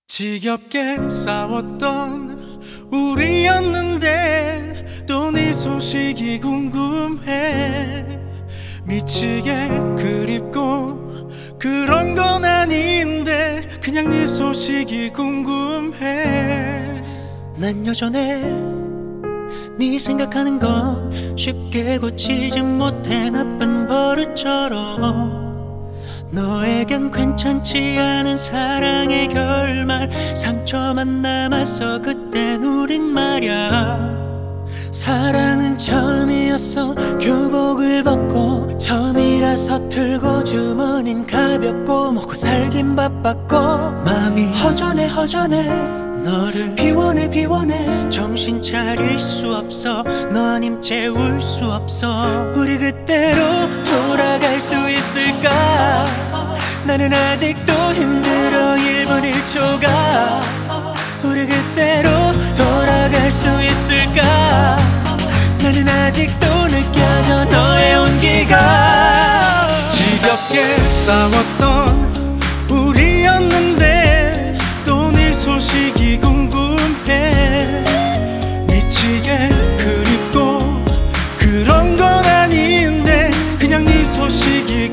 지겹게 싸웠던 우리였는데 또 네 소식이 궁금해. 미치게 그립고 그런 건 아닌데 그냥 네 소식이 궁금해. 난 여전해 네 생각하는 건 쉽게 고치지 못해. 나쁜 버릇처럼 너에겐 괜찮지 않은 사랑의 결말, 상처만 남았어. 그땐 우린 말야 사랑은 처음이었어. 교복을 벗고 처음이라서 틀고 주머닌 가볍고 먹고 살긴 바빴고 마음이 허전해 너를 비워내 정신 차릴 수 없어. 너 아님 채울 수 없어. 우리 그때로 돌아갈 수 있을까? 나는 아직도 힘들어 1분 1초가. 우리 그때로 돌아갈 수 있을까? 나는 아직도 느껴져 너의 온기가. 지겹게 싸웠던 우리였는데 또 네 소식이 궁금해. 미치게 그립고 그런 건 아닌데 그냥 네 소식이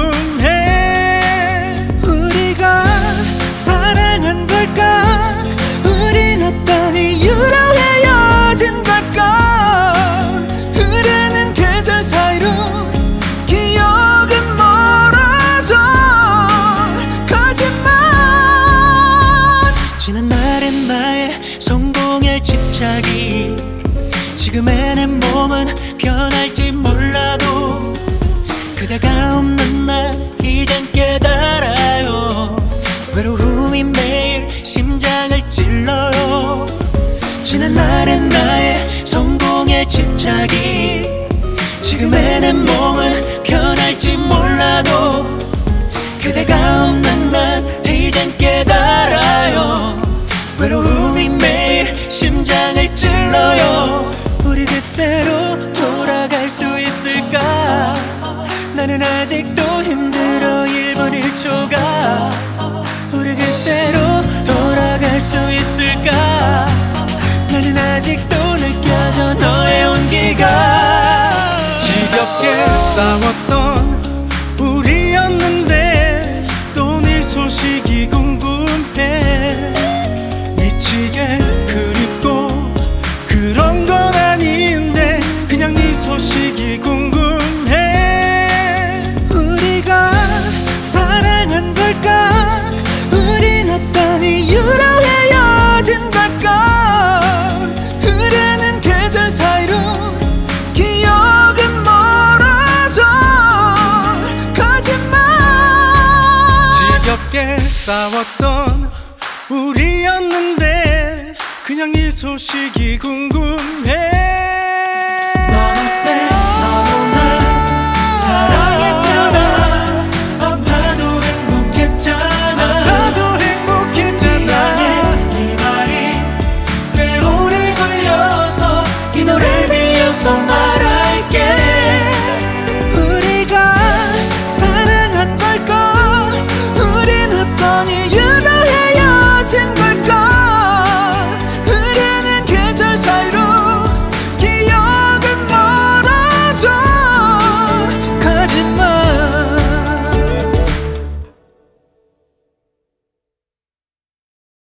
궁금해. 우리가 사랑한 걸까? 우린 어떤 이유로 헤어진 걸까? 흐르는 계절 사이로 기억은 멀어져. 거짓말. 지난 날의 나의 성공에 집착이 지금의 내 몸은 변할지 몰라도 그대가 없는 날 이젠 깨달아요. 외로움이 매일 심장을 찔러요. 지난 날의 나의 성공에 집착이 지금의 내 몸은 변할지 몰라도 그대가 없는 날 이젠 깨달아요. 외로움이 매일 심장을 찔러요. 우리 그때로 돌아갈 수 있을까? 나는 아직도 힘들어 1분 1초가. 우리 그때로 돌아갈 수 있을까? 나는 아직도 느껴져 너의 온기가. 지겹게 싸웠던 우리였는데 또 네 소식이 궁금해. 미치게 그립고 그런 건 아닌데 그냥 네 소식이 궁금해. 우리가 사랑한 걸까? 우린 어떤 이유로 헤어진 걸까? 흐르는 계절 사이로 기억은 멀어져. 거짓말. 지겹게 싸웠던 우리였는데 그냥 네 소식이 궁금해.